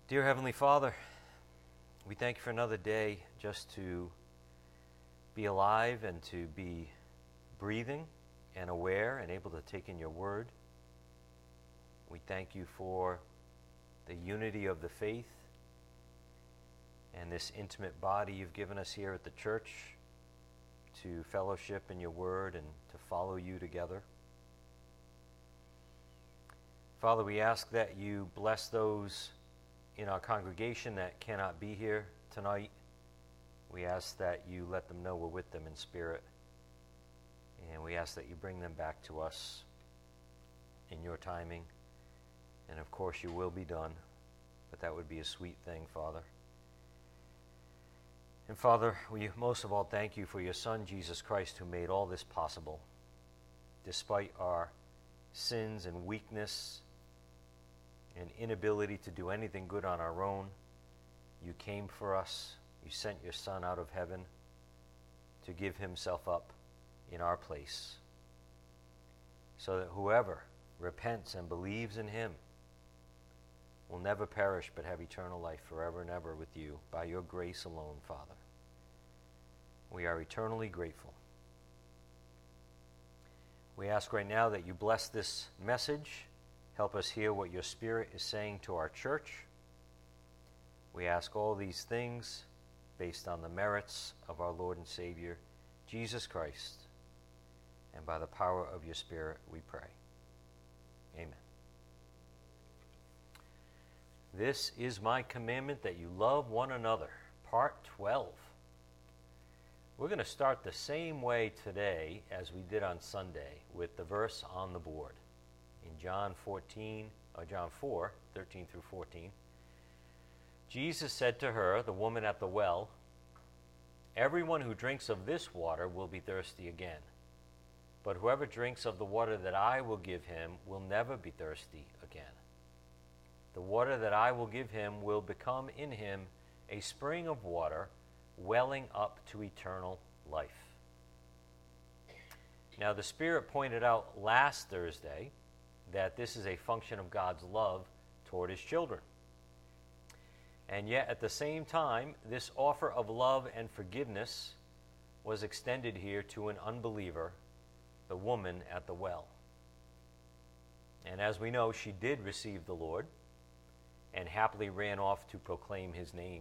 Dear Heavenly Father, we thank you for another day just to be alive and to be breathing and aware and able to take in your word. We thank you for the unity of the faith and this intimate body you've given us here at the church to fellowship in your word and to follow you together. Father, we ask that you bless those in our congregation that cannot be here tonight. We ask that you let them know we're with them in spirit. And we ask that you bring them back to us in your timing. And of course, your will be done. But that would be a sweet thing, Father. And Father, we most of all thank you for your Son, Jesus Christ, who made all this possible. Despite our sins and weakness and inability to do anything good on our own, you came for us. You sent your Son out of heaven to give himself up in our place, so that whoever repents and believes in him will never perish but have eternal life forever and ever with you by your grace alone, Father. We are eternally grateful. We ask right now that you bless this message. Help us hear what your Spirit is saying to our church. We ask all these things based on the merits of our Lord and Savior, Jesus Christ. And by the power of your Spirit, we pray. Amen. This is my commandment, that you love one another. Part 12. We're going to start the same way today as we did on Sunday with the verse on the board. In John 4, 13 through 14, Jesus said to her, the woman at the well, "Everyone who drinks of this water will be thirsty again. But whoever drinks of the water that I will give him will never be thirsty again. The water that I will give him will become in him a spring of water welling up to eternal life." Now, the Spirit pointed out last Thursday that this is a function of God's love toward his children. And yet, at the same time, this offer of love and forgiveness was extended here to an unbeliever, the woman at the well. And as we know, she did receive the Lord and happily ran off to proclaim his name.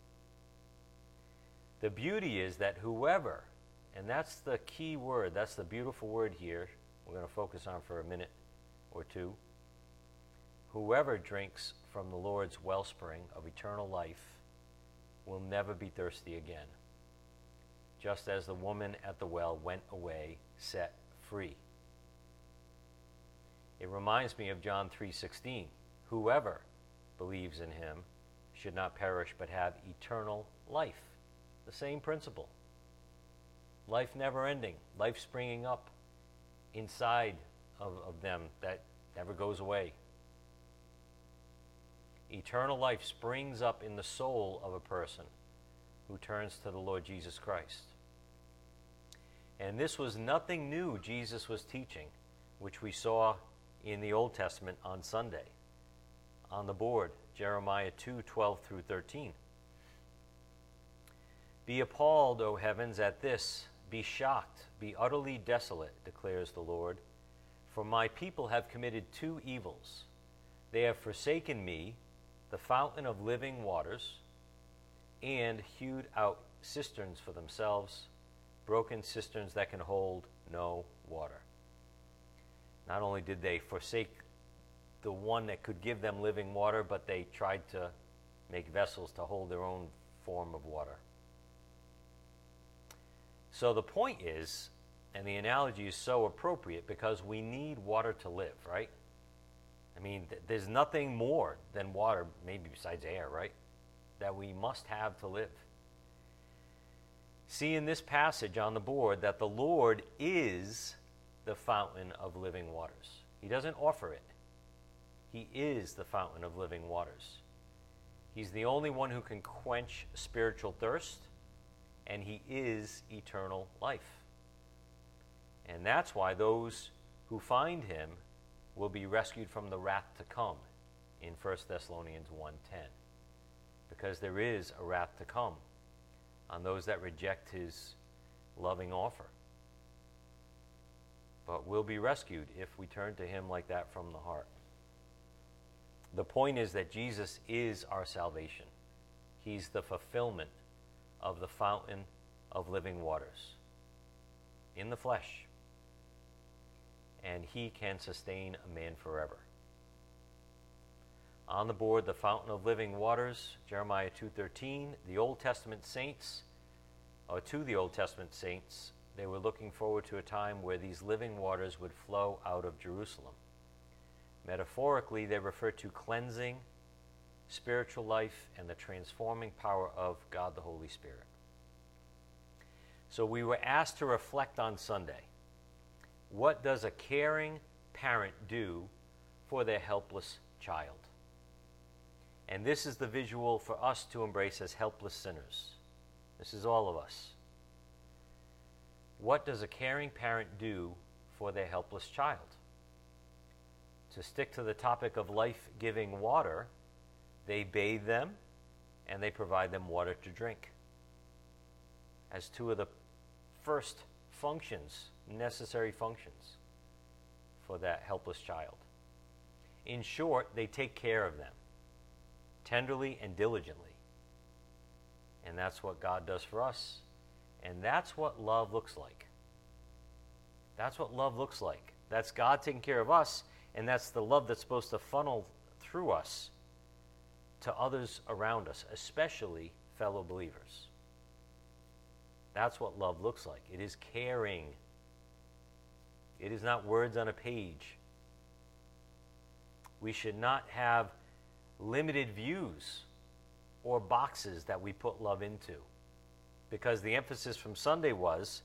The beauty is that whoever, and that's the key word, that's the beautiful word here, we're going to focus on for a minute or two. Whoever drinks from the Lord's wellspring of eternal life will never be thirsty again, just as the woman at the well went away set free. It reminds me of John 3:16. Whoever believes in him should not perish but have eternal life. The same principle. Life never ending, life springing up inside of them that never goes away. Eternal life springs up in the soul of a person who turns to the Lord Jesus Christ. And this was nothing new Jesus was teaching, which we saw in the Old Testament on Sunday. On the board, Jeremiah 2:12 through 13. "Be appalled, O heavens, at this. Be shocked, be utterly desolate, declares the Lord. For my people have committed two evils. They have forsaken me, the fountain of living waters, and hewed out cisterns for themselves, broken cisterns that can hold no water." Not only did they forsake the one that could give them living water, but they tried to make vessels to hold their own form of water. So the point is, and the analogy is so appropriate, because we need water to live, right? I mean, there's nothing more than water, maybe besides air, right, that we must have to live. See in this passage on the board that the Lord is the fountain of living waters. He doesn't offer it. He is the fountain of living waters. He's the only one who can quench spiritual thirst, and he is eternal life. And that's why those who find him will be rescued from the wrath to come in 1 Thessalonians 1:10. because there is a wrath to come on those that reject his loving offer. But we'll be rescued if we turn to him like that from the heart. The point is that Jesus is our salvation. He's the fulfillment of the fountain of living waters in the flesh. And he can sustain a man forever. On the board, the fountain of living waters, Jeremiah 2:13, the Old Testament saints, or to the Old Testament saints, they were looking forward to a time where these living waters would flow out of Jerusalem. Metaphorically, they refer to cleansing, spiritual life, and the transforming power of God the Holy Spirit. So we were asked to reflect on Sunday. What does a caring parent do for their helpless child? And this is the visual for us to embrace as helpless sinners. This is all of us. What does a caring parent do for their helpless child? To stick to the topic of life-giving water, they bathe them and they provide them water to drink as two of the first functions, necessary functions for that helpless child. In short, they take care of them tenderly and diligently. And that's what God does for us. And that's what love looks like. That's what love looks like. That's God taking care of us, and that's the love that's supposed to funnel through us to others around us, especially fellow believers. That's what love looks like. It is caring. It is not words on a page. We should not have limited views or boxes that we put love into, because the emphasis from Sunday was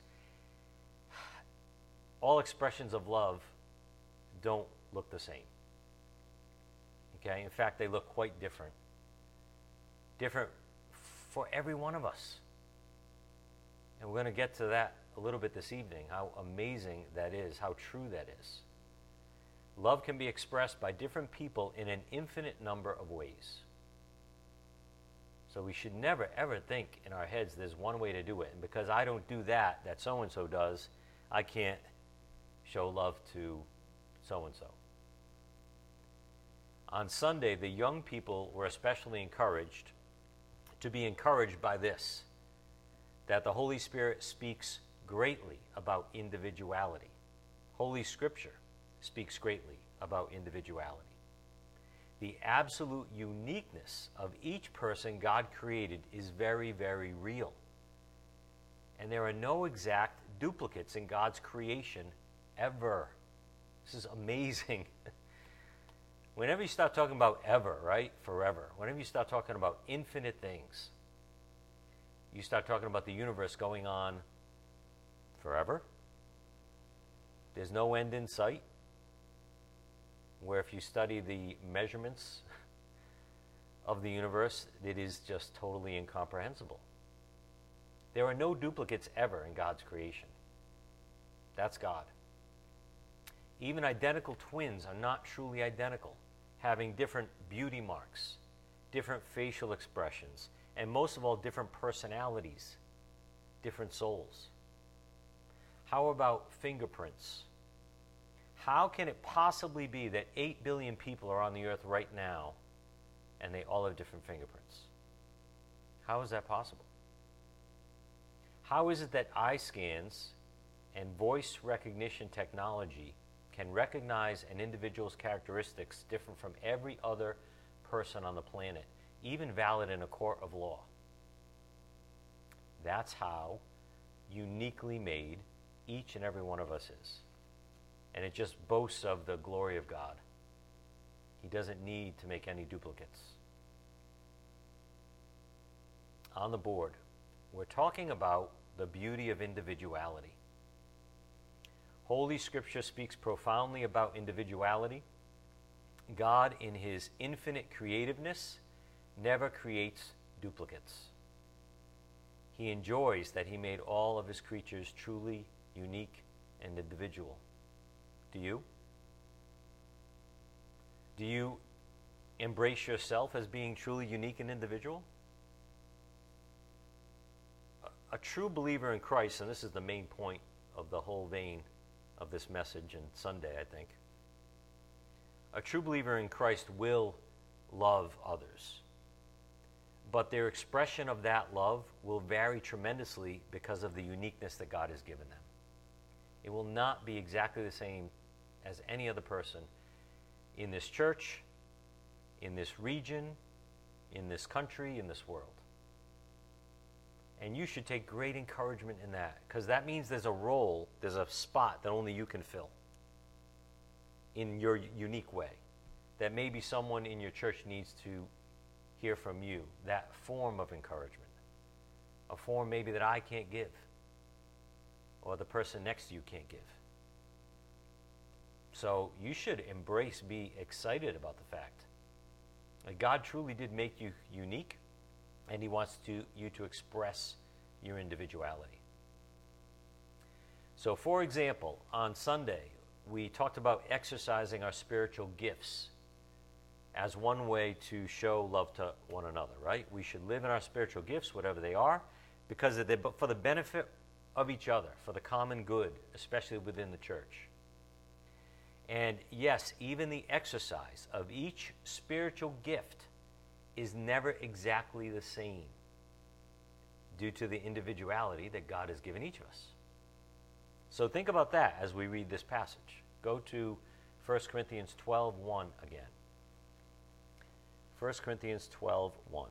all expressions of love don't look the same. Okay? In fact, they look quite different. Different for every one of us. And we're going to get to that a little bit this evening, how amazing that is, how true that is. Love can be expressed by different people in an infinite number of ways. So we should never, ever think in our heads there's one way to do it. And because I don't do that so-and-so does, I can't show love to so-and-so. On Sunday, the young people were especially encouraged to be encouraged by this, that the Holy Spirit speaks greatly about individuality. Holy Scripture speaks greatly about individuality. The absolute uniqueness of each person God created is very, very real. And there are no exact duplicates in God's creation ever. This is amazing. Whenever you start talking about ever, right? Forever. Whenever you start talking about infinite things, you start talking about the universe going on forever. There's no end in sight. Where if you study the measurements of the universe, it is just totally incomprehensible. There are no duplicates ever in God's creation. That's God. Even identical twins are not truly identical, having different beauty marks, different facial expressions, and most of all, different personalities, different souls. How about fingerprints? How can it possibly be that 8 billion people are on the earth right now and they all have different fingerprints? How is that possible? How is it that eye scans and voice recognition technology can recognize an individual's characteristics different from every other person on the planet, even valid in a court of law? That's how uniquely made each and every one of us is. And it just boasts of the glory of God. He doesn't need to make any duplicates. On the board, we're talking about the beauty of individuality. Holy Scripture speaks profoundly about individuality. God, in his infinite creativeness, never creates duplicates. He enjoys that he made all of his creatures truly unique and individual. Do you? Do you embrace yourself as being truly unique and individual? A true believer in Christ, and this is the main point of the whole vein of this message and Sunday, I think. A true believer in Christ will love others. But their expression of that love will vary tremendously because of the uniqueness that God has given them. It will not be exactly the same as any other person in this church, in this region, in this country, in this world. And you should take great encouragement in that, because that means there's a role, there's a spot that only you can fill in your unique way. That maybe someone in your church needs to hear from you, that form of encouragement. A form maybe that I can't give, or the person next to you can't give. So you should embrace, be excited about the fact that God truly did make you unique, and he wants you to express your individuality. So, for example, on Sunday, we talked about exercising our spiritual gifts as one way to show love to one another, right? We should live in our spiritual gifts, whatever they are, because for the benefit of each other, for the common good, especially within the church. And yes, even the exercise of each spiritual gift is never exactly the same due to the individuality that God has given each of us. So think about that as we read this passage. Go to 1 Corinthians 12:1 again. 1 Corinthians 12:1.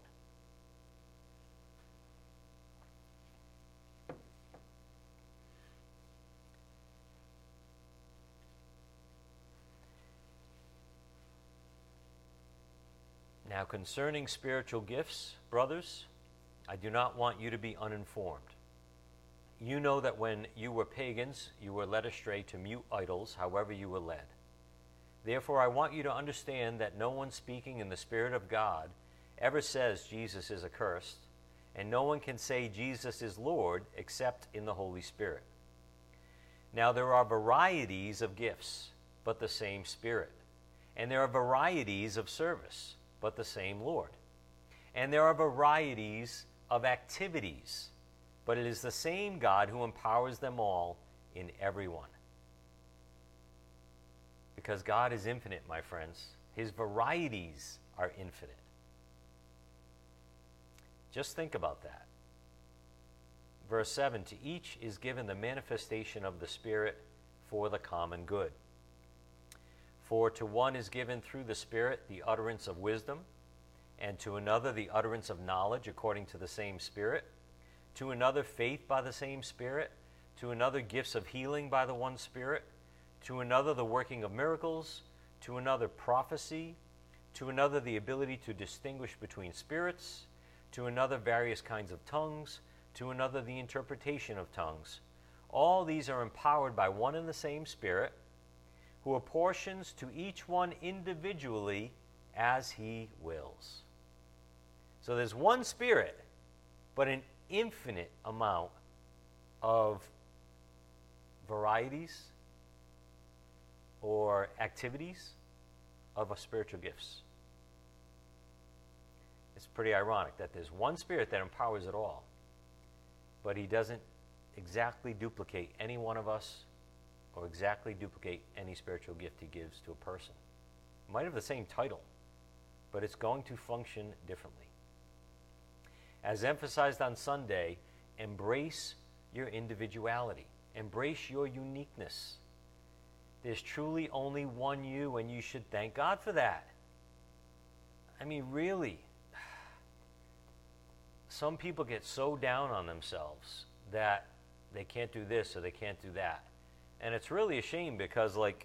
Now, concerning spiritual gifts, brothers, I do not want you to be uninformed. You know that when you were pagans, you were led astray to mute idols, however you were led. Therefore, I want you to understand that no one speaking in the Spirit of God ever says Jesus is accursed, and no one can say Jesus is Lord except in the Holy Spirit. Now, there are varieties of gifts, but the same Spirit. And there are varieties of service, but the same Lord. And there are varieties of activities, but it is the same God who empowers them all in everyone. Because God is infinite, my friends. His varieties are infinite. Just think about that. Verse 7, to each is given the manifestation of the Spirit for the common good. For to one is given through the Spirit the utterance of wisdom, and to another the utterance of knowledge according to the same Spirit, to another faith by the same Spirit, to another gifts of healing by the one Spirit, to another the working of miracles, to another prophecy, to another the ability to distinguish between spirits, to another various kinds of tongues, to another the interpretation of tongues. All these are empowered by one and the same Spirit, who apportions to each one individually as he wills. So there's one Spirit, but an infinite amount of varieties or activities of spiritual gifts. It's pretty ironic that there's one Spirit that empowers it all, but he doesn't exactly duplicate any one of us or exactly duplicate any spiritual gift he gives to a person. It might have the same title, but it's going to function differently. As emphasized on Sunday, embrace your individuality. Embrace your uniqueness. There's truly only one you, and you should thank God for that. I mean, really. Some people get so down on themselves that they can't do this or they can't do that. And it's really a shame because, like,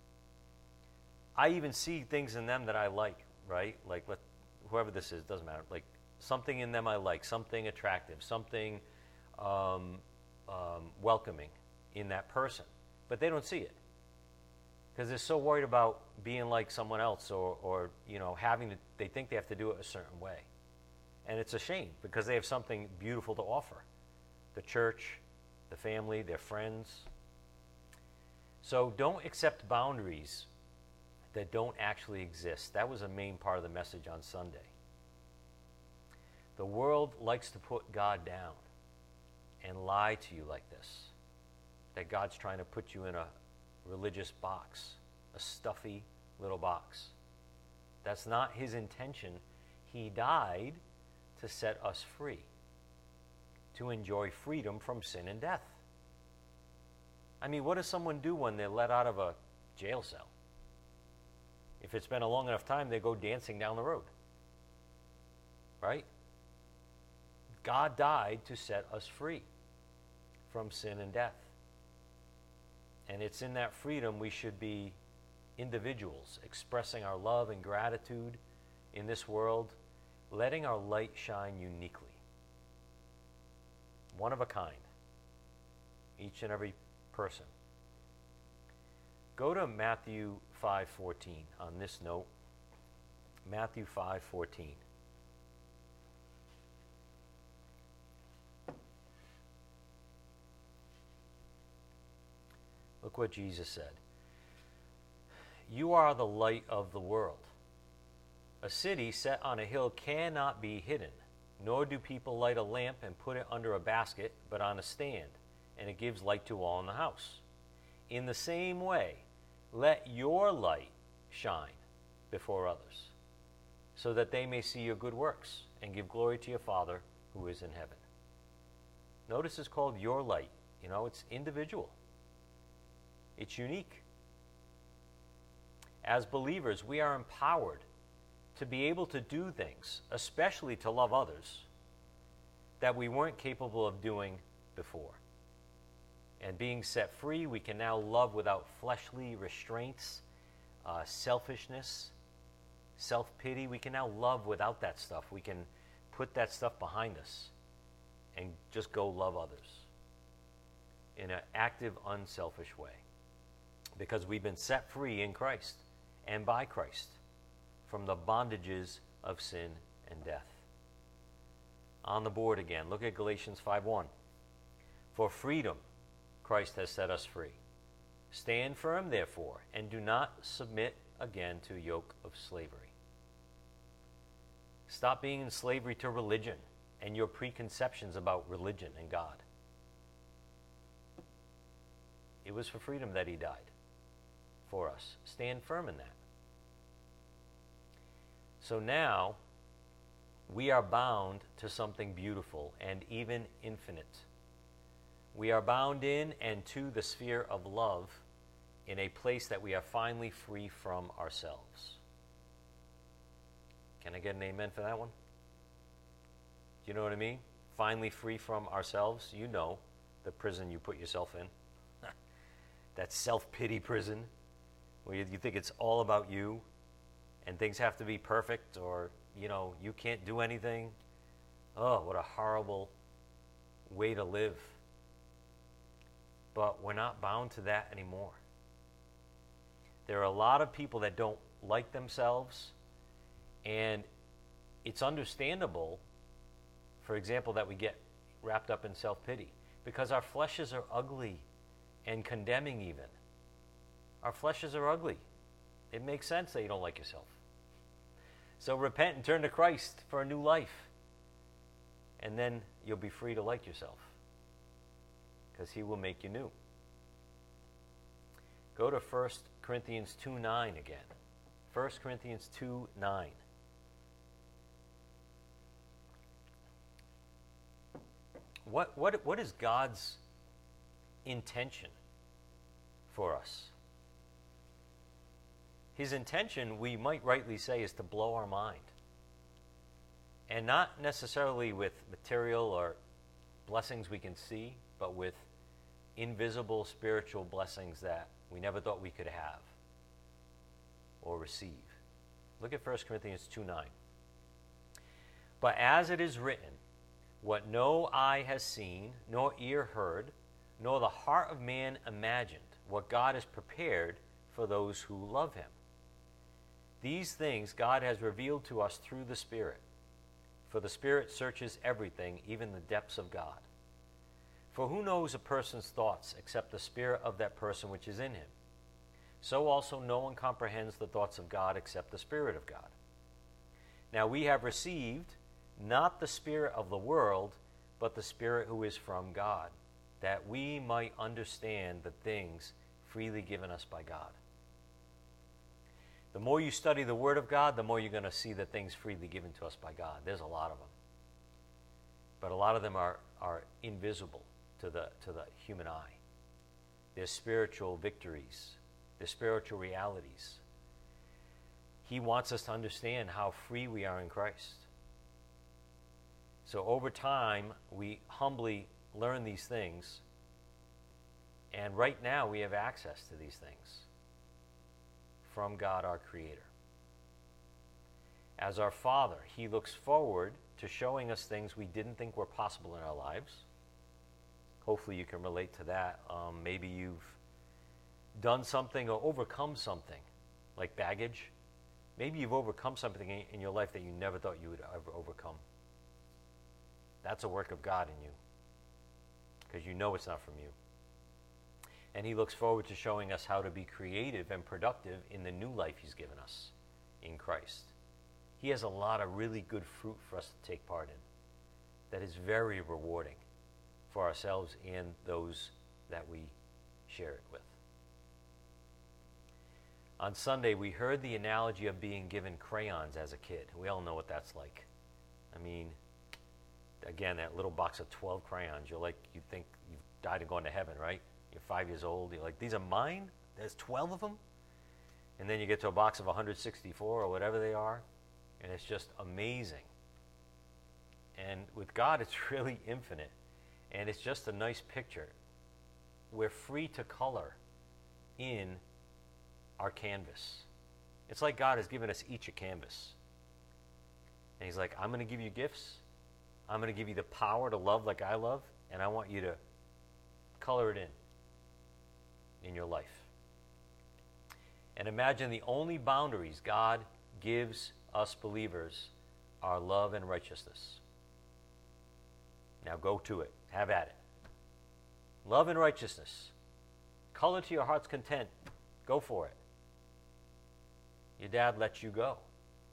I even see things in them that I like, right? Like, whoever this is, doesn't matter. Like, something in them I like, something attractive, something welcoming in that person. But they don't see it because they're so worried about being like someone else or you know, they think they have to do it a certain way. And it's a shame because they have something beautiful to offer. The church, the family, their friends. So don't accept boundaries that don't actually exist. That was a main part of the message on Sunday. The world likes to put God down and lie to you like this, that God's trying to put you in a religious box, a stuffy little box. That's not his intention. He died to set us free, to enjoy freedom from sin and death. I mean, what does someone do when they're let out of a jail cell? If it's been a long enough time, they go dancing down the road. Right? God died to set us free from sin and death. And it's in that freedom we should be individuals, expressing our love and gratitude in this world, letting our light shine uniquely. One of a kind. Each and every person. Go to Matthew 5:14 on this note. Matthew 5:14. Look what Jesus said. You are the light of the world. A city set on a hill cannot be hidden, nor do people light a lamp and put it under a basket, but on a stand, and it gives light to all in the house. In the same way, let your light shine before others, so that they may see your good works and give glory to your Father who is in heaven. Notice it's called your light. You know, it's individual. It's unique. As believers, we are empowered to be able to do things, especially to love others, that we weren't capable of doing before. And being set free, we can now love without fleshly restraints, selfishness, self-pity. We can now love without that stuff. We can put that stuff behind us and just go love others in an active, unselfish way. Because we've been set free in Christ and by Christ from the bondages of sin and death. On the board again, look at Galatians 5:1. For freedom, Christ has set us free. Stand firm, therefore, and do not submit again to a yoke of slavery. Stop being in slavery to religion and your preconceptions about religion and God. It was for freedom that he died for us. Stand firm in that. So now we are bound to something beautiful and even infinite. We are bound in and to the sphere of love in a place that we are finally free from ourselves. Can I get an amen for that one? Do you know what I mean? Finally free from ourselves. You know the prison you put yourself in. That self-pity prison where you think it's all about you and things have to be perfect, or, you can't do anything. Oh, what a horrible way to live. But we're not bound to that anymore. There are a lot of people that don't like themselves, and it's understandable, for example, that we get wrapped up in self-pity because our fleshes are ugly and condemning even. Our fleshes are ugly. It makes sense that you don't like yourself. So repent and turn to Christ for a new life. And then you'll be free to like yourself, because he will make you new. Go to 1 Corinthians 2:9 again. 1 Corinthians 2:9. What is God's intention for us? His intention, we might rightly say, is to blow our mind. And not necessarily with material or blessings we can see, but with invisible spiritual blessings that we never thought we could have or receive. Look at 1 Corinthians 2:9. But as it is written, what no eye has seen, nor ear heard, nor the heart of man imagined, what God has prepared for those who love him. These things God has revealed to us through the Spirit. For the Spirit searches everything, even the depths of God. For who knows a person's thoughts except the spirit of that person which is in him? so also no one comprehends the thoughts of God except the Spirit of God. Now we have received not the spirit of the world, but the Spirit who is from God, that we might understand the things freely given us by God. The more you study the Word of God, the more you're going to see the things freely given to us by God. There's a lot of them. But a lot of them are invisible to the human eye. They're spiritual victories. They're spiritual realities. He wants us to understand how free we are in Christ. So over time, we humbly learn these things. And right now, we have access to these things from God, our Creator. As our Father, He looks forward to showing us things we didn't think were possible in our lives. Hopefully you can relate to that. Maybe you've done something or overcome something, like baggage. Maybe you've overcome something in your life that you never thought you would ever overcome. That's a work of God in you, because you know it's not from you. And He looks forward to showing us how to be creative and productive in the new life He's given us in Christ. He has a lot of really good fruit for us to take part in that is very rewarding for ourselves and those that we share it with. On Sunday, we heard the analogy of being given crayons as a kid. We all know what that's like. I mean, again, that little box of 12 crayons, you think you've died and gone to heaven, right? You're 5 years old. You're like, these are mine? There's 12 of them? And then you get to a box of 164 or whatever they are, and it's just amazing. And with God, it's really infinite. And it's just a nice picture. We're free to color in our canvas. It's like God has given us each a canvas. And He's like, I'm going to give you gifts. I'm going to give you the power to love like I love, and I want you to color it in your life. And imagine the only boundaries God gives us believers are love and righteousness. Now go to it. Have at it. Love and righteousness. Color to your heart's content. Go for it. Your dad lets you go.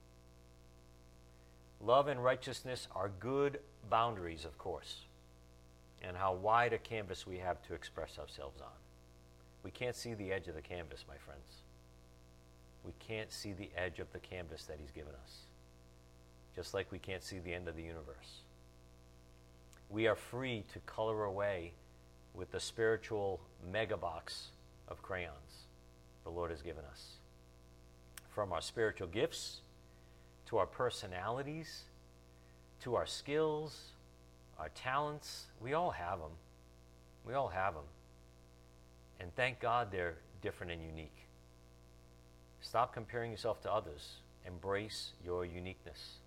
Love and righteousness are good boundaries, of course, and how wide a canvas we have to express ourselves on. We can't see the edge of the canvas, my friends. We can't see the edge of the canvas that He's given us, just like we can't see the end of the universe. We are free to color away with the spiritual mega box of crayons the Lord has given us. From our spiritual gifts, to our personalities, to our skills, our talents, we all have them. We all have them. And thank God they're different and unique. Stop comparing yourself to others. Embrace your uniqueness.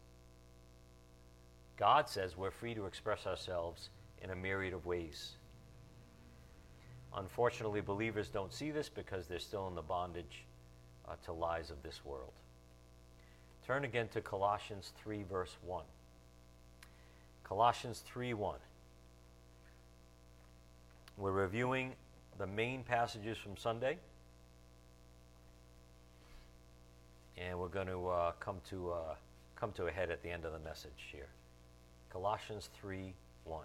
God says we're free to express ourselves in a myriad of ways. Unfortunately, believers don't see this because they're still in the bondage to lies of this world. Turn again to Colossians 3, verse 1. Colossians 3:1. We're reviewing the main passages from Sunday, and we're going to come to a head at the end of the message here. Colossians 3:1.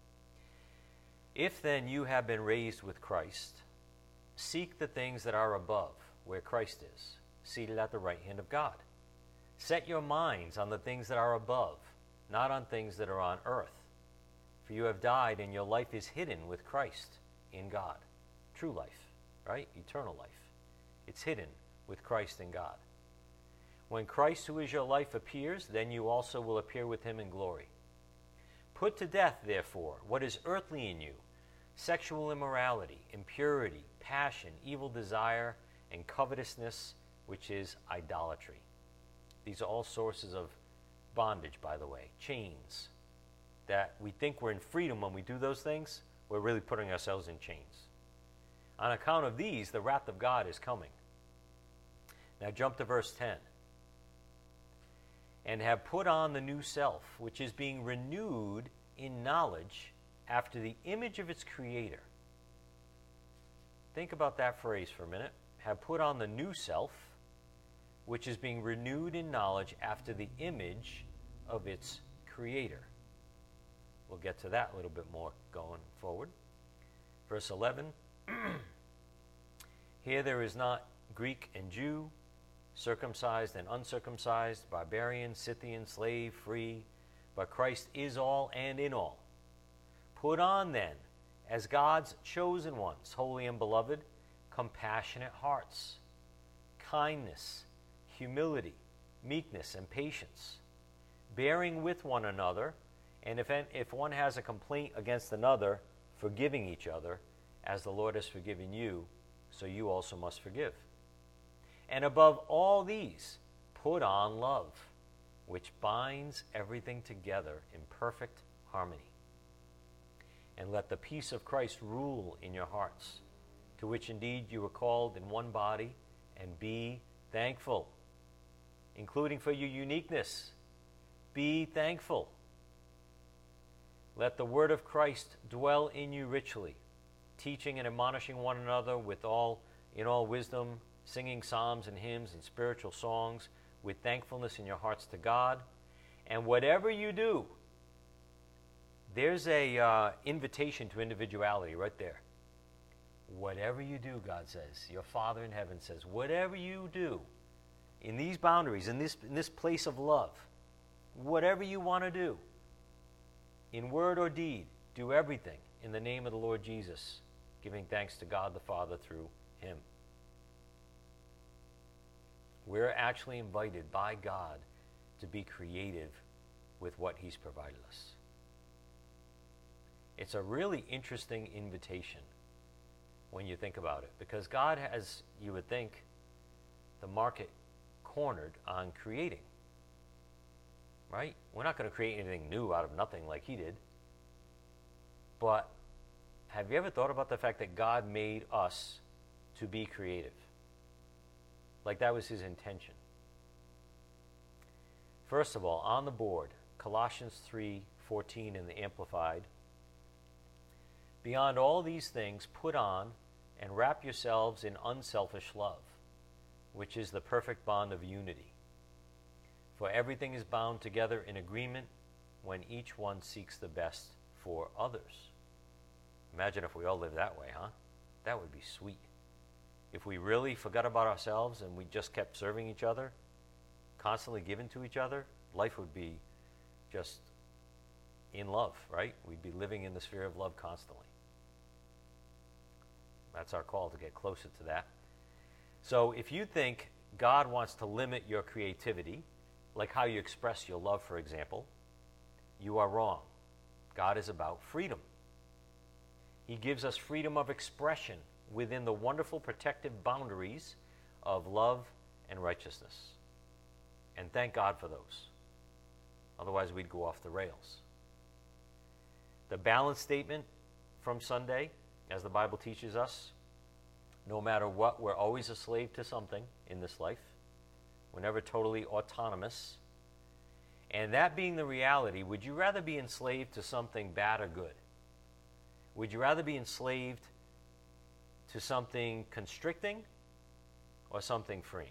If then you have been raised with Christ, seek the things that are above, where Christ is, seated at the right hand of God. Set your minds on the things that are above, not on things that are on earth. For you have died, and your life is hidden with Christ in God. True life, right? Eternal life. It's hidden with Christ in God. When Christ, who is your life, appears, then you also will appear with Him in glory. Put to death, therefore, what is earthly in you: sexual immorality, impurity, passion, evil desire, and covetousness, which is idolatry. These are all sources of bondage, by the way, chains. That we think we're in freedom when we do those things, we're really putting ourselves in chains. On account of these, the wrath of God is coming. Now jump to verse 10. And have put on the new self, which is being renewed in knowledge after the image of its creator. Think about that phrase for a minute. have put on the new self, which is being renewed in knowledge after the image of its creator. We'll get to that a little bit more going forward. Verse 11, here there is not Greek and Jew, circumcised and uncircumcised, barbarian, Scythian, slave, free, but Christ is all and in all. Put on then, as God's chosen ones, holy and beloved, compassionate hearts, kindness, humility, meekness, and patience, bearing with one another, and if one has a complaint against another, forgiving each other, as the Lord has forgiven you, so you also must forgive. And above all these, put on love, which binds everything together in perfect harmony. And let the peace of Christ rule in your hearts, to which indeed you were called in one body, and be thankful, including for your uniqueness. Be thankful. Let the word of Christ dwell in you richly, teaching and admonishing one another in all wisdom, singing psalms and hymns and spiritual songs with thankfulness in your hearts to God. And whatever you do, there's a invitation to individuality right there. Whatever you do, God says, your Father in heaven says, whatever you do in these boundaries, in this place of love, whatever you want to do, in word or deed, do everything in the name of the Lord Jesus, giving thanks to God the Father through him. We're actually invited by God to be creative with what he's provided us. It's a really interesting invitation when you think about it, because God has, you would think, the market cornered on creating. Right? We're not going to create anything new out of nothing like he did. But have you ever thought about the fact that God made us to be creative? Like that was his intention. First of all, on the board, Colossians 3:14 in the Amplified. Beyond all these things, put on and wrap yourselves in unselfish love, which is the perfect bond of unity. For everything is bound together in agreement when each one seeks the best for others. Imagine if we all lived that way, huh? That would be sweet. If we really forgot about ourselves and we just kept serving each other, constantly giving to each other, life would be just in love, right? We'd be living in the sphere of love constantly. That's our call, to get closer to that. So if you think God wants to limit your creativity, like how you express your love, for example, you are wrong. God is about freedom. He gives us freedom of expression within the wonderful protective boundaries of love and righteousness. And thank God for those. Otherwise, we'd go off the rails. The balance statement from Sunday, as the Bible teaches us, no matter what, we're always a slave to something in this life. We're never totally autonomous. And that being the reality, would you rather be enslaved to something bad or good? Would you rather be enslaved to something constricting or something freeing?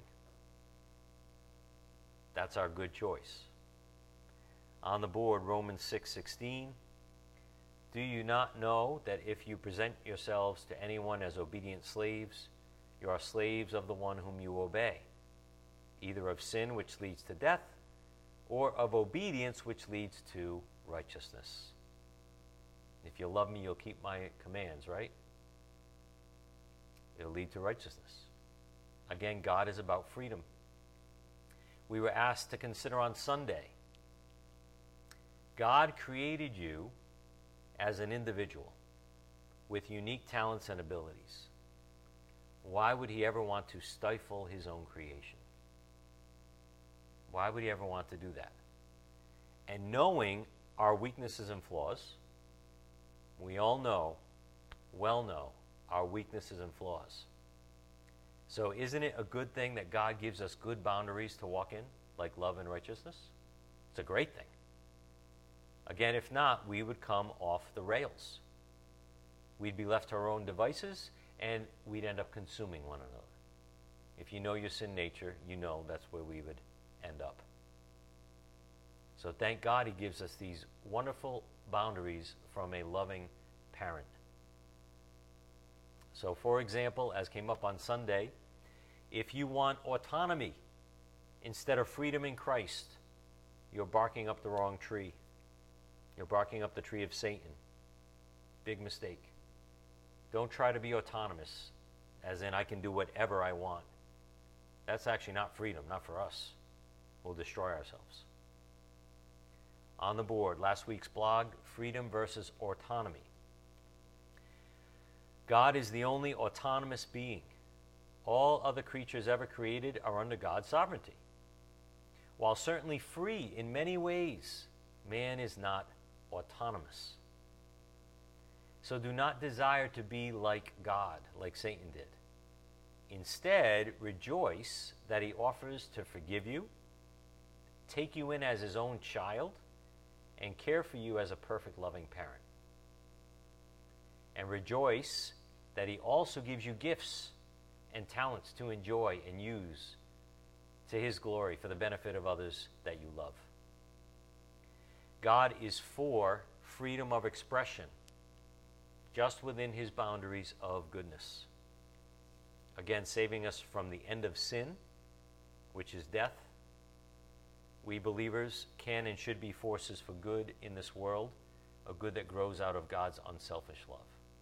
That's our good choice. On the board, Romans 6:16. Do you not know that if you present yourselves to anyone as obedient slaves, you are slaves of the one whom you obey, either of sin, which leads to death, or of obedience, which leads to righteousness? If you love me, you'll keep my commands, right? It'll lead to righteousness. Again, God is about freedom. We were asked to consider on Sunday, God created you as an individual with unique talents and abilities. Why would he ever want to stifle his own creation? Why would he ever want to do that? And knowing our weaknesses and flaws, we all well know our weaknesses and flaws. So isn't it a good thing that God gives us good boundaries to walk in, like love and righteousness? It's a great thing. Again, if not, we would come off the rails. We'd be left to our own devices, and we'd end up consuming one another. If you know your sin nature, you know that's where we would end up. So thank God he gives us these wonderful boundaries from a loving parent. So for example, as came up on Sunday, if you want autonomy instead of freedom in Christ, you're barking up the wrong tree. You're barking up the tree of Satan. Big mistake. Don't try to be autonomous, as in I can do whatever I want. That's actually not freedom, not for us. We'll destroy ourselves. On the board, last week's blog, freedom versus autonomy. God is the only autonomous being. All other creatures ever created are under God's sovereignty. While certainly free in many ways, man is not autonomous. So do not desire to be like God, like Satan did. Instead, rejoice that he offers to forgive you, take you in as his own child, and care for you as a perfect, loving parent. And rejoice that he also gives you gifts and talents to enjoy and use to his glory for the benefit of others that you love. God is for freedom of expression, just within his boundaries of goodness. Again, saving us from the end of sin, which is death. We believers can and should be forces for good in this world, a good that grows out of God's unselfish love.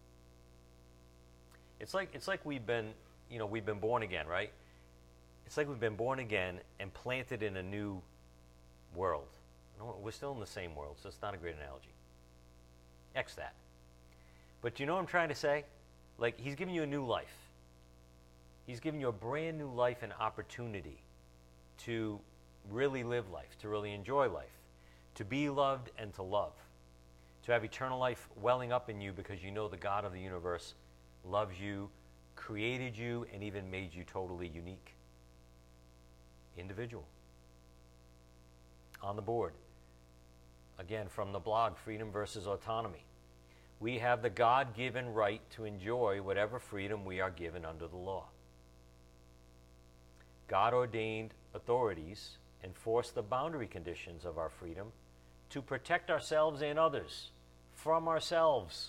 It's like we've been born again, right? It's like we've been born again and planted in a new world. No, we're still in the same world, so it's not a great analogy. X that. But you know what I'm trying to say? Like, he's giving you a new life. He's giving you a brand new life and opportunity to really live life, to really enjoy life, to be loved and to love, to have eternal life welling up in you because you know the God of the universe loves you, created you, and even made you totally unique. Individual. On the board, again from the blog, Freedom versus Autonomy. We have the God-given right to enjoy whatever freedom we are given under the law. God-ordained authorities enforce the boundary conditions of our freedom to protect ourselves and others from ourselves.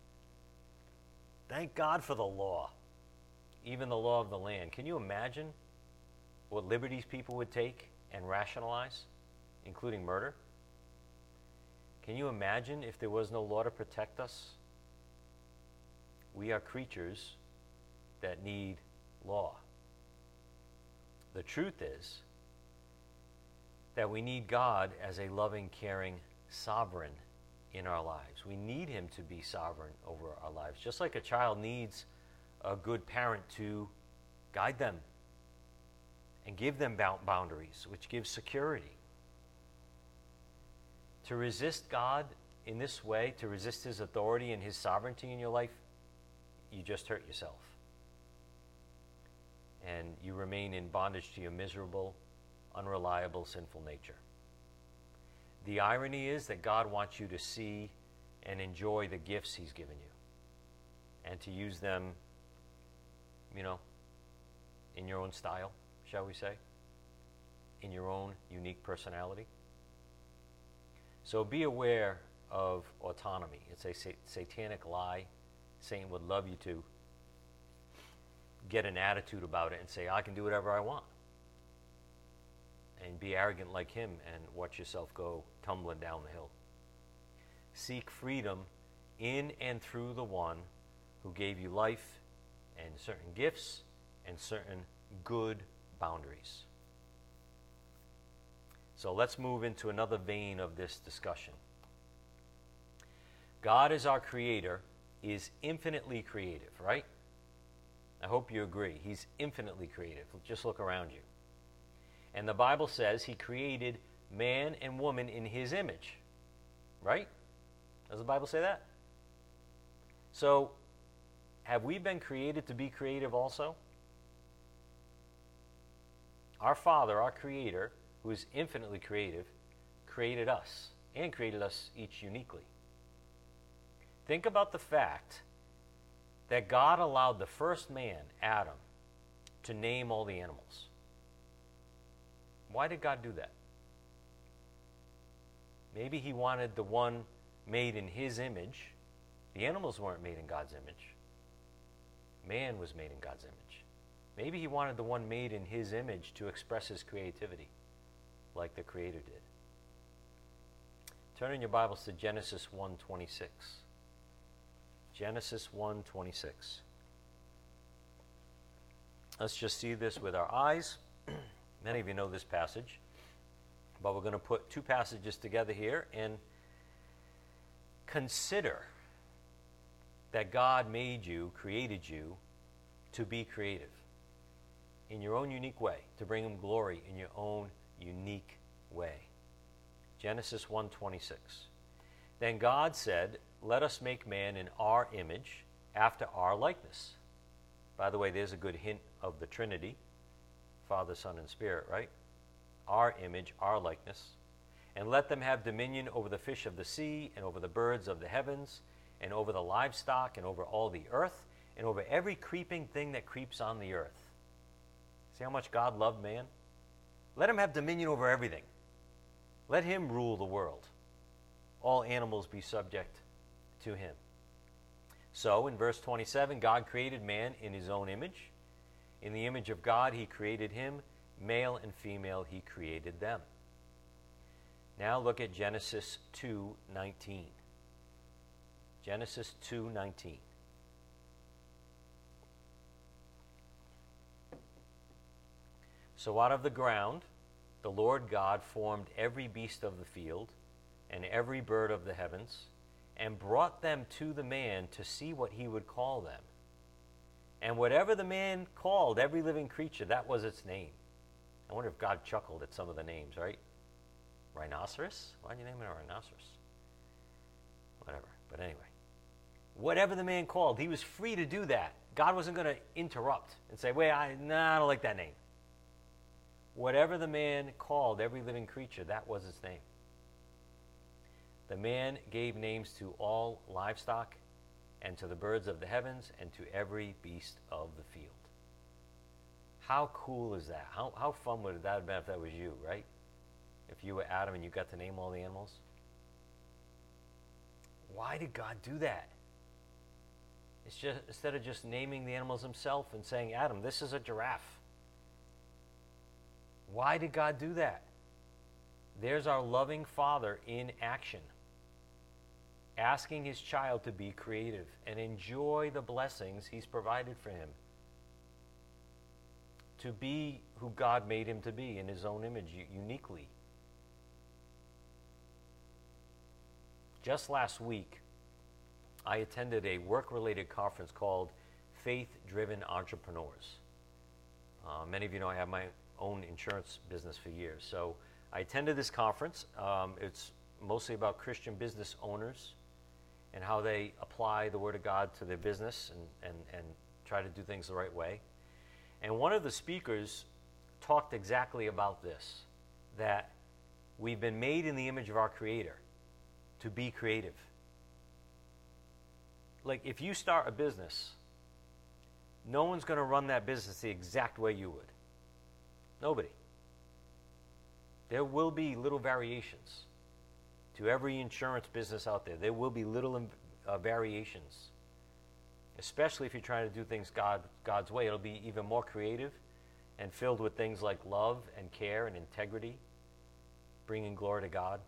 Thank God for the law, even the law of the land. Can you imagine what liberties people would take and rationalize, including murder? Can you imagine if there was no law to protect us? We are creatures that need law. The truth is that we need God as a loving, caring sovereign in our lives. We need him to be sovereign over our lives, just like a child needs a good parent to guide them and give them boundaries, which gives security. To resist God in this way, to resist his authority and his sovereignty in your life, you just hurt yourself. And you remain in bondage to your miserable, unreliable, sinful nature. The irony is that God wants you to see and enjoy the gifts he's given you and to use them, in your own style, shall we say, in your own unique personality. So be aware of autonomy. It's a satanic lie. Satan would love you to get an attitude about it and say, I can do whatever I want. And be arrogant like him and watch yourself go tumbling down the hill. Seek freedom in and through the one who gave you life and certain gifts and certain good boundaries. So let's move into another vein of this discussion. God as our creator is infinitely creative, right? I hope you agree. He's infinitely creative. Just look around you. And the Bible says he created man and woman in his image, right? Does the Bible say that? So, have we been created to be creative also? Our Father, our Creator, who is infinitely creative, created us and created us each uniquely. Think about the fact that God allowed the first man, Adam, to name all the animals. Why did God do that? Maybe he wanted the one made in his image. The animals weren't made in God's image. Man was made in God's image. Maybe he wanted the one made in his image to express his creativity, like the Creator did. Turn in your Bibles to Genesis 1:26. Genesis 1:26. Let's just see this with our eyes. Many of you know this passage, but we're going to put two passages together here and consider that God made you, created you, to be creative in your own unique way, to bring him glory in your own unique way. Genesis 1:26. Then God said, "Let us make man in our image, after our likeness." By the way, there's a good hint of the Trinity, Father, Son, and Spirit, right? Our image, our likeness. "And let them have dominion over the fish of the sea, and over the birds of the heavens, and over the livestock, and over all the earth, and over every creeping thing that creeps on the earth." See how much God loved man? Let him have dominion over everything. Let him rule the world. All animals be subject to him. So, in verse 27, God created man in his own image. In the image of God, he created him. Male and female, he created them. Now look at Genesis 2:19. Genesis 2:19. "So out of the ground the Lord God formed every beast of the field and every bird of the heavens, and brought them to the man to see what he would call them. And whatever the man called every living creature, that was its name." I wonder if God chuckled at some of the names, right? Rhinoceros? Why'd you name it a rhinoceros? Whatever. But anyway, whatever the man called, he was free to do that. God wasn't going to interrupt and say, wait, I don't like that name. Whatever the man called every living creature, that was its name. The man gave names to all livestock, and to the birds of the heavens, and to every beast of the field. How cool is that? How fun would that have been if that was you, right? If you were Adam and you got to name all the animals? Why did God do that? It's just, instead of just naming the animals himself and saying, Adam, this is a giraffe. Why did God do that? There's our loving Father in action, asking his child to be creative and enjoy the blessings he's provided for him, to be who God made him to be in his own image, uniquely. Just last week, I attended a work-related conference called Faith-Driven Entrepreneurs. Many of you know I have my own insurance business for years. So I attended this conference. It's mostly about Christian business owners and how they apply the Word of God to their business and try to do things the right way. And one of the speakers talked exactly about this, that we've been made in the image of our Creator to be creative. Like, if you start a business, no one's going to run that business the exact way you would. Nobody. There will be little variations. To every insurance business out there, there will be little variations. Especially if you're trying to do things God's way. It'll be even more creative and filled with things like love and care and integrity, bringing glory to God.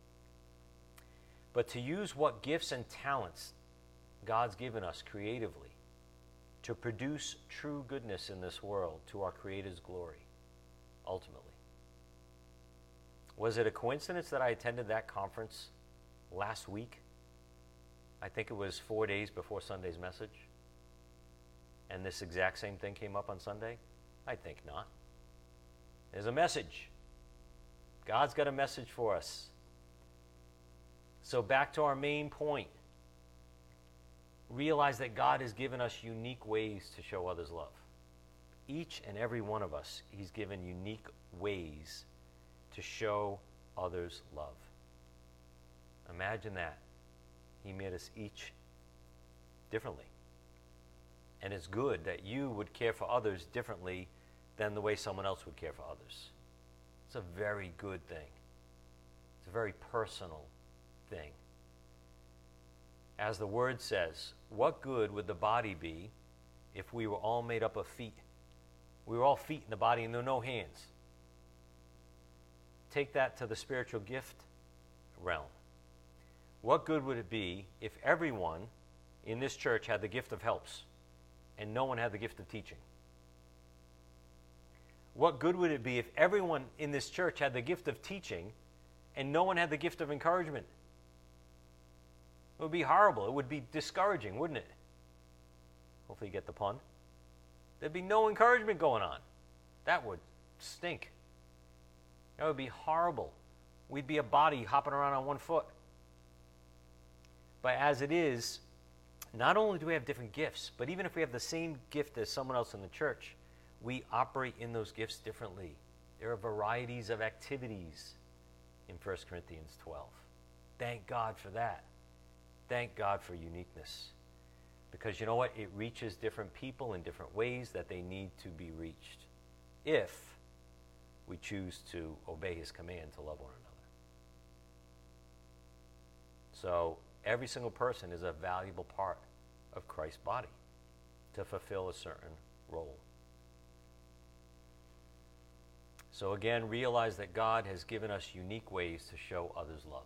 But to use what gifts and talents God's given us creatively to produce true goodness in this world to our Creator's glory, ultimately. Was it a coincidence that I attended that conference last week? I think it was 4 days before Sunday's message. And this exact same thing came up on Sunday? I think not. There's a message. God's got a message for us. So back to our main point. Realize that God has given us unique ways to show others love. Each and every one of us, he's given unique ways to show others love. Imagine that. He made us each differently. And it's good that you would care for others differently than the way someone else would care for others. It's a very good thing. It's a very personal thing. As the word says, what good would the body be if we were all made up of feet? We were all feet in the body and there were no hands. Take that to the spiritual gift realm. What good would it be if everyone in this church had the gift of helps and no one had the gift of teaching? What good would it be if everyone in this church had the gift of teaching and no one had the gift of encouragement? It would be horrible. It would be discouraging, wouldn't it? Hopefully you get the pun. There'd be no encouragement going on. That would stink. That would be horrible. We'd be a body hopping around on one foot. But as it is, not only do we have different gifts, but even if we have the same gift as someone else in the church, we operate in those gifts differently. There are varieties of activities in 1 Corinthians 12. Thank God for that. Thank God for uniqueness. Because you know what? It reaches different people in different ways that they need to be reached, if we choose to obey his command to love one another. So every single person is a valuable part of Christ's body to fulfill a certain role. So again, realize that God has given us unique ways to show others love.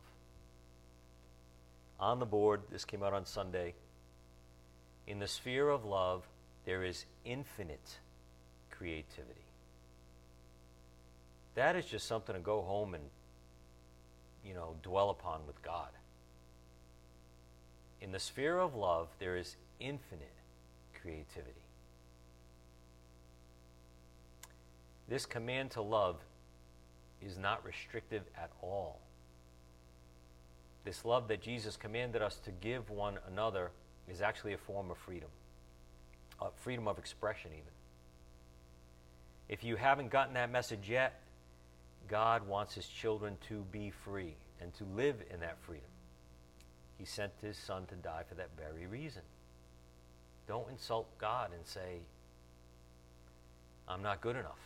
On the board, this came out on Sunday, in the sphere of love, there is infinite creativity. That is just something to go home and, dwell upon with God. In the sphere of love, there is infinite creativity. This command to love is not restrictive at all. This love that Jesus commanded us to give one another is actually a form of freedom of expression even. If you haven't gotten that message yet, God wants his children to be free and to live in that freedom. He sent his son to die for that very reason. Don't insult God and say, I'm not good enough.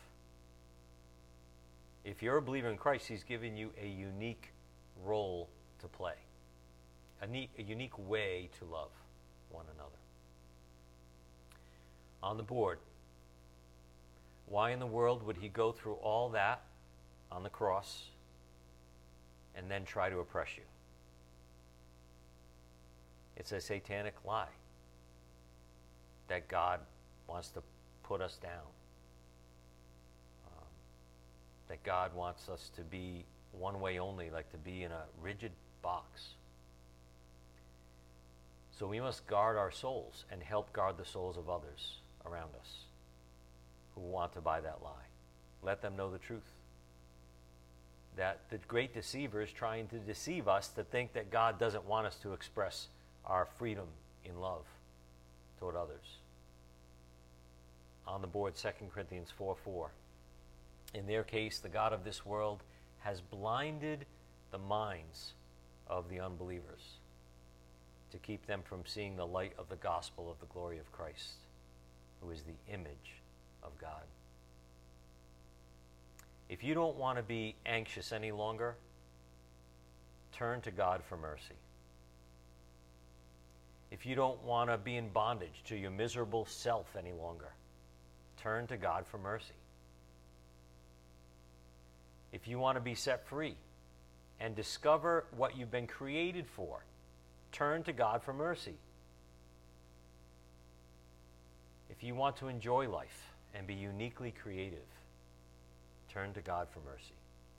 If you're a believer in Christ, he's given you a unique role to play, a unique way to love one another. On the board, why in the world would he go through all that on the cross and then try to oppress you? It's a satanic lie that God wants to put us down, that God wants us to be one way only, like to be in a rigid box. So we must guard our souls and help guard the souls of others around us who want to buy that lie. Let them know the truth. That the great deceiver is trying to deceive us to think that God doesn't want us to express our freedom in love toward others. On the board, 2 Corinthians 4:4. In their case, the God of this world has blinded the minds of the unbelievers to keep them from seeing the light of the gospel of the glory of Christ, who is the image of God. If you don't want to be anxious any longer, turn to God for mercy. If you don't want to be in bondage to your miserable self any longer, turn to God for mercy. If you want to be set free and discover what you've been created for, turn to God for mercy. If you want to enjoy life and be uniquely creative, turn to God for mercy.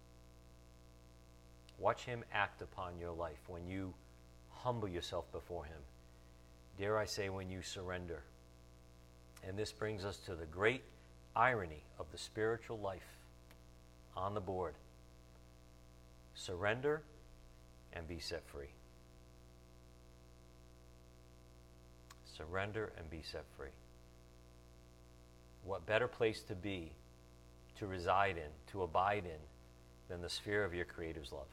Watch him act upon your life when you humble yourself before him. Dare I say, when you surrender. And this brings us to the great irony of the spiritual life on the board. Surrender and be set free. Surrender and be set free. What better place to be, to reside in, to abide in, than the sphere of your Creator's love?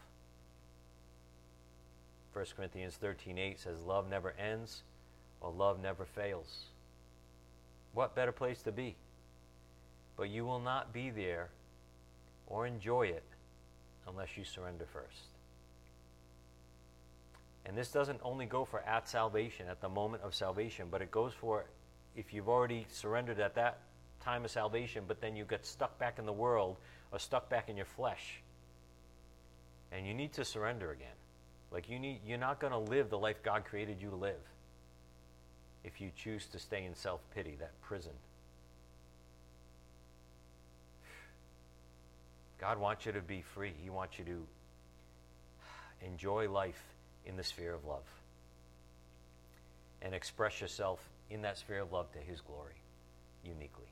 1 Corinthians 13:8 says, love never ends, or love never fails. What better place to be? But you will not be there or enjoy it unless you surrender first. And this doesn't only go for at salvation, at the moment of salvation, but it goes for if you've already surrendered at that time of salvation, but then you get stuck back in the world or stuck back in your flesh. And you need to surrender again. Like you're not going to live the life God created you to live if you choose to stay in self-pity, that prison. God wants you to be free. He wants you to enjoy life in the sphere of love and express yourself in that sphere of love to His glory uniquely.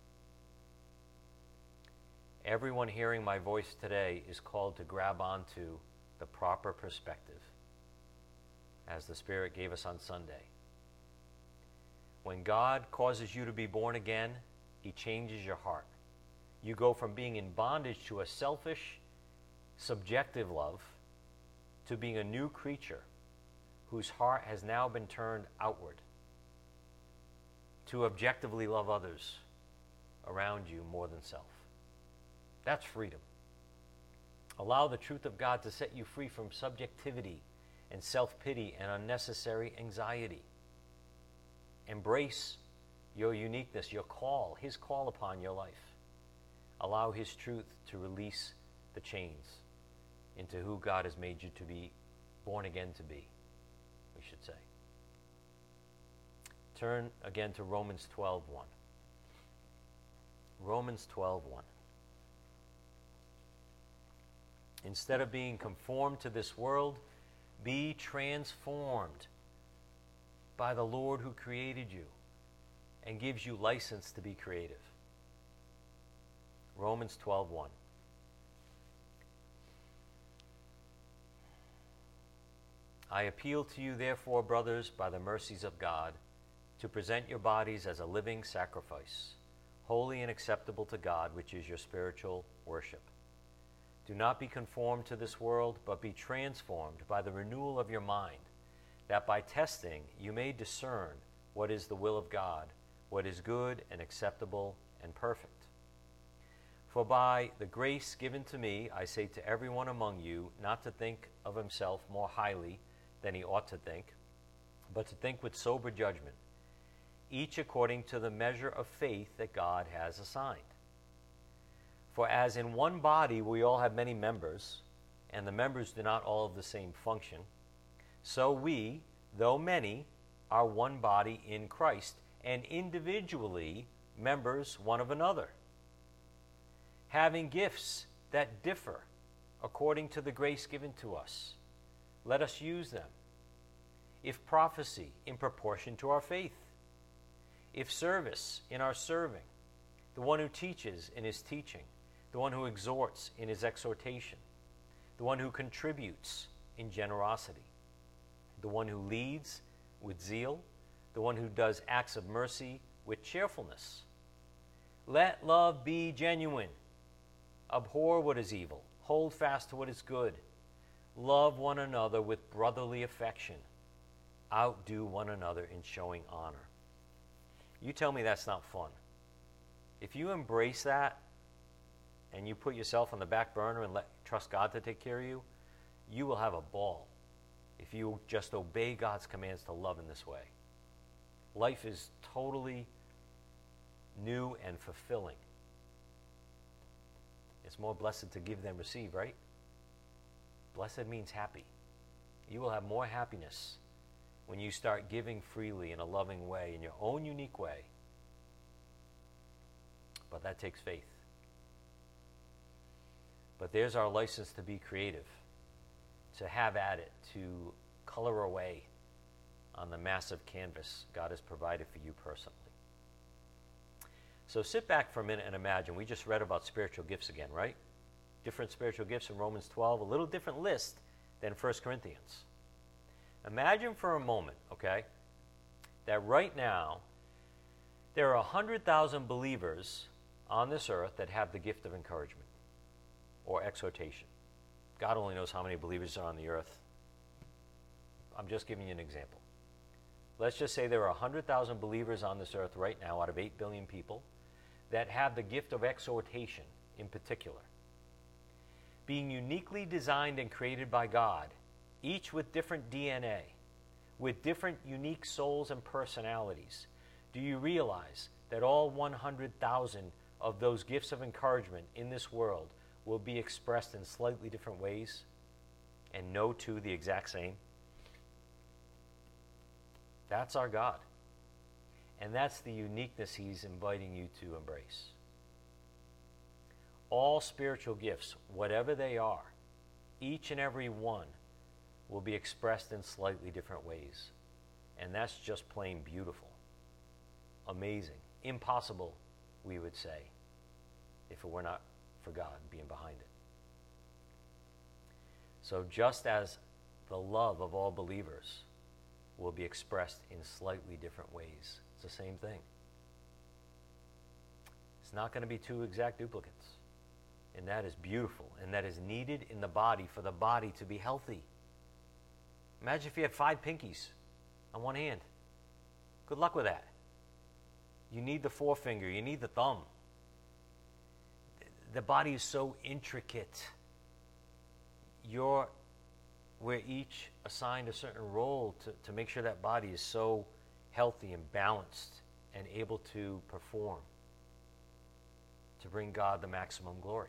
Everyone hearing my voice today is called to grab onto the proper perspective as the Spirit gave us on Sunday. When God causes you to be born again, He changes your heart. You go from being in bondage to a selfish, subjective love to being a new creature whose heart has now been turned outward to objectively love others around you more than self. That's freedom. Allow the truth of God to set you free from subjectivity and self-pity and unnecessary anxiety. Embrace your uniqueness, your call, His call upon your life. Allow His truth to release the chains into who God has made you to be, born again to be, we should say. Turn again to Romans 12:1. Romans 12:1. Instead of being conformed to this world, be transformed by the Lord who created you and gives you license to be creative. Romans 12:1. I appeal to you, therefore, brothers, by the mercies of God, to present your bodies as a living sacrifice, holy and acceptable to God, which is your spiritual worship. Do not be conformed to this world, but be transformed by the renewal of your mind, that by testing you may discern what is the will of God, what is good and acceptable and perfect. For by the grace given to me, I say to everyone among you, not to think of himself more highly than he ought to think, but to think with sober judgment, each according to the measure of faith that God has assigned. For as in one body we all have many members, and the members do not all have the same function, so we, though many, are one body in Christ, and individually members one of another, having gifts that differ according to the grace given to us. Let us use them. If prophecy, in proportion to our faith. If service, in our serving. The one who teaches, in his teaching. The one who exhorts, in his exhortation. The one who contributes, in generosity. The one who leads, with zeal. The one who does acts of mercy, with cheerfulness. Let love be genuine. Abhor what is evil. Hold fast to what is good. Love one another with brotherly affection. Outdo one another in showing honor. You tell me that's not fun. If you embrace that and you put yourself on the back burner and trust God to take care of you, you will have a ball if you just obey God's commands to love in this way. Life is totally new and fulfilling. It's more blessed to give than receive, right? Blessed means happy. You will have more happiness when you start giving freely in a loving way, in your own unique way. But that takes faith. But there's our license to be creative, to have at it, to color away on the massive canvas God has provided for you personally. So sit back for a minute and imagine. We just read about spiritual gifts again, right? Different spiritual gifts in Romans 12, a little different list than 1 Corinthians. Imagine for a moment, okay, that right now there are 100,000 believers on this earth that have the gift of encouragement or exhortation. God only knows how many believers are on the earth. I'm just giving you an example. let's just say there are 100,000 believers on this earth right now out of 8 billion people that have the gift of exhortation in particular. Being uniquely designed and created by God, each with different DNA, with different unique souls and personalities, do you realize that all 100,000 of those gifts of encouragement in this world will be expressed in slightly different ways, and no two the exact same? That's our God. And that's the uniqueness he's inviting you to embrace. All spiritual gifts, whatever they are, each and every one will be expressed in slightly different ways. And that's just plain beautiful. Amazing. Impossible, we would say, if it were not for God being behind it. So just as the love of all believers will be expressed in slightly different ways, it's the same thing. It's not going to be two exact duplicates. And that is beautiful, and that is needed in the body for the body to be healthy. Imagine if you had 5 pinkies on one hand. Good luck with that. You need the forefinger, you need the thumb. The body is so intricate. We're each assigned a certain role to make sure that body is so healthy and balanced and able to perform, to bring God the maximum glory.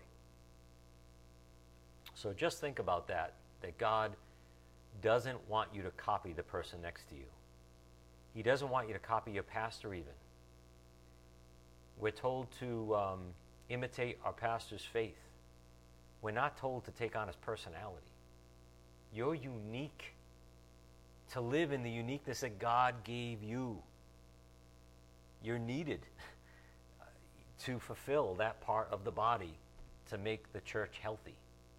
So just think about that God doesn't want you to copy the person next to you. He doesn't want you to copy your pastor even. We're told to imitate our pastor's faith. We're not told to take on his personality. You're unique to live in the uniqueness that God gave you. You're needed to fulfill that part of the body to make the church healthy.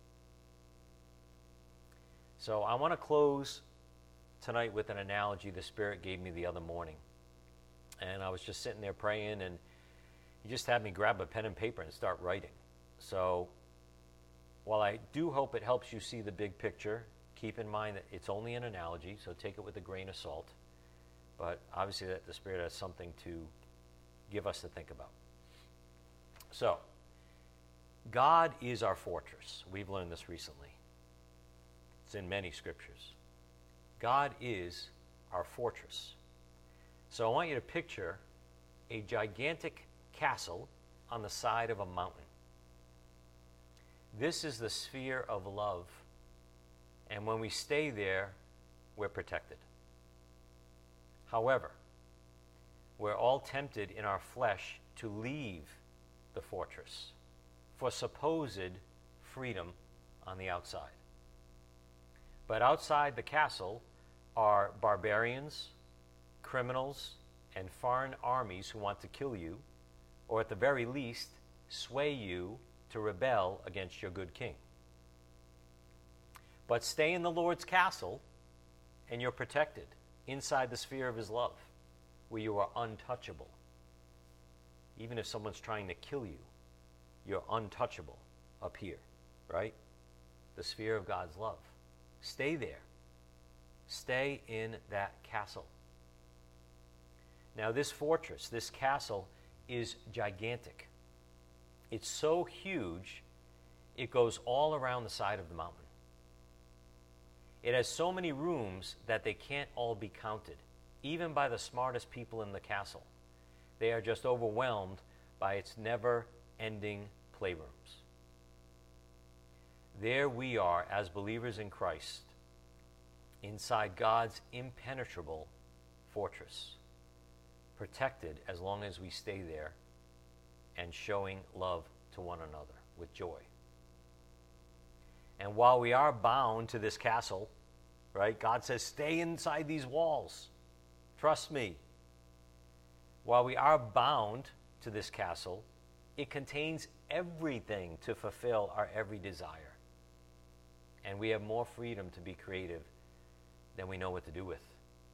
So I want to close tonight with an analogy the Spirit gave me the other morning. And I was just sitting there praying, and he just had me grab a pen and paper and start writing. So while I do hope it helps you see the big picture, keep in mind that it's only an analogy, so take it with a grain of salt. But obviously that the Spirit has something to give us to think about. So, God is our fortress. We've learned this recently. It's in many scriptures. God is our fortress. So I want you to picture a gigantic castle on the side of a mountain. This is the sphere of love. And when we stay there, we're protected. However, we're all tempted in our flesh to leave the fortress for supposed freedom on the outside. But outside the castle are barbarians, criminals, and foreign armies who want to kill you, or at the very least, sway you to rebel against your good king. But stay in the Lord's castle, and you're protected inside the sphere of his love, where you are untouchable. Even if someone's trying to kill you, you're untouchable up here, right? The sphere of God's love. Stay there. Stay in that castle. Now, this fortress, this castle, is gigantic. It's so huge, it goes all around the side of the mountain. It has so many rooms that they can't all be counted, even by the smartest people in the castle. They are just overwhelmed by its never-ending playrooms. There we are as believers in Christ, inside God's impenetrable fortress, protected as long as we stay there and showing love to one another with joy. And while we are bound to this castle, right, God says, stay inside these walls. Trust me. While we are bound to this castle, it contains everything to fulfill our every desire. And we have more freedom to be creative than we know what to do with.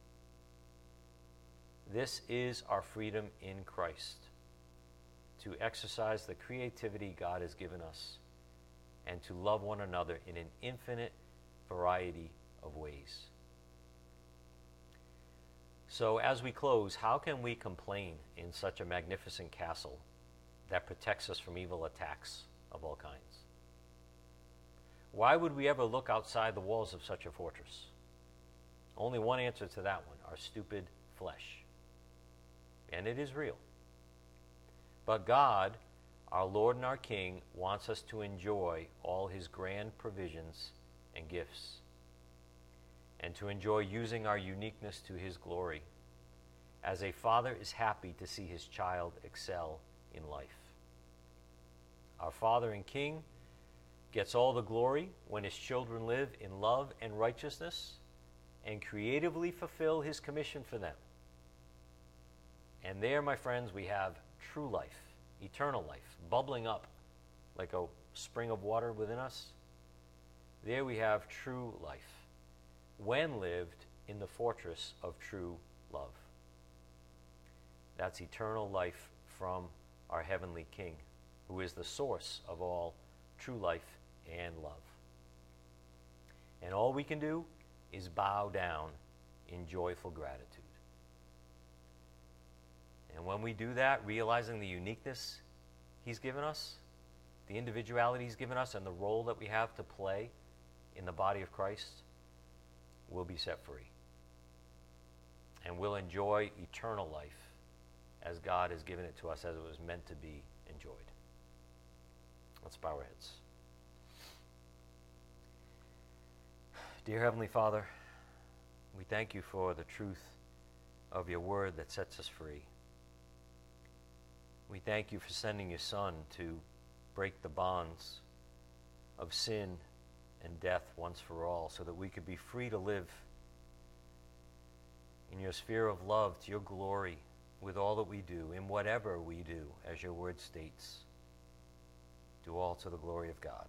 This is our freedom in Christ, to exercise the creativity God has given us and to love one another in an infinite variety of ways. So as we close, how can we complain in such a magnificent castle that protects us from evil attacks of all kinds? Why would we ever look outside the walls of such a fortress? Only one answer to that one: our stupid flesh. And it is real. But God, our Lord and our King, wants us to enjoy all his grand provisions and gifts, and to enjoy using our uniqueness to his glory, as a father is happy to see his child excel in life. Our Father and King gets all the glory when his children live in love and righteousness and creatively fulfill his commission for them. And there, my friends, we have true life, eternal life, bubbling up like a spring of water within us. There we have true life, when lived in the fortress of true love. That's eternal life from our heavenly King, who is the source of all true life and love. And all we can do is bow down in joyful gratitude. And when we do that, realizing the uniqueness he's given us, the individuality he's given us, and the role that we have to play in the body of Christ, we'll be set free. And we'll enjoy eternal life as God has given it to us, as it was meant to be enjoyed. Let's bow our heads. Dear Heavenly Father, we thank you for the truth of your word that sets us free. We thank you for sending your Son to break the bonds of sin and death once for all, so that we could be free to live in your sphere of love to your glory with all that we do, in whatever we do, as your word states. Do all to the glory of God.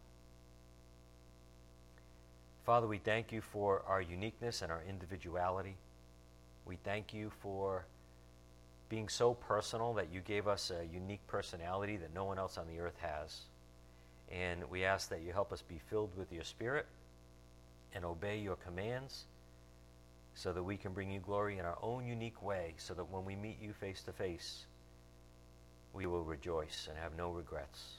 Father, we thank you for our uniqueness and our individuality. We thank you for being so personal that you gave us a unique personality that no one else on the earth has. And we ask that you help us be filled with your Spirit and obey your commands, so that we can bring you glory in our own unique way, so that when we meet you face to face, we will rejoice and have no regrets.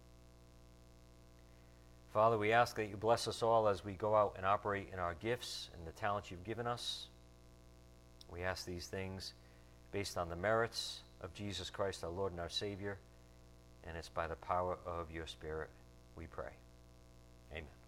Father, we ask that you bless us all as we go out and operate in our gifts and the talents you've given us. We ask these things based on the merits of Jesus Christ, our Lord and our Savior, and it's by the power of your Spirit we pray. Amen.